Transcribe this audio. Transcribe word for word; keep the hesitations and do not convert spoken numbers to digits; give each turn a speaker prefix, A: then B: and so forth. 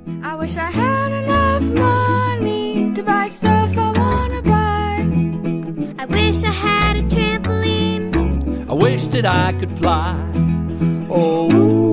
A: I wish I had enough money to buy stuff I wanna buy.
B: I wish I had a trampoline.
C: I wish that I could fly. Oh,